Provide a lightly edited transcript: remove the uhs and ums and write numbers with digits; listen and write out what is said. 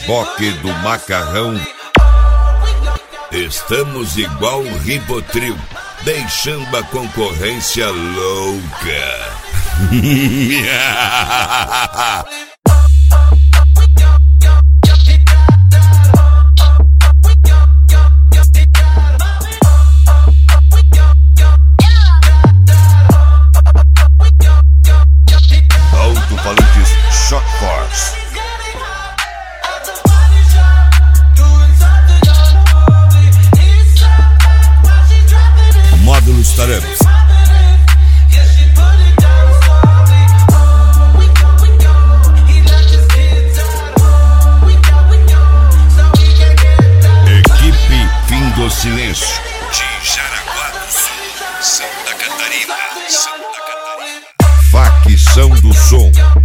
reboque do macarrão. Estamos igual o Ribotril, deixando a concorrência louca. Alto-falantes Shock Force. Módulos Tarepas. Equipe Fim do Silêncio de Jaraguá do Sul, Santa Catarina. Facção do Som.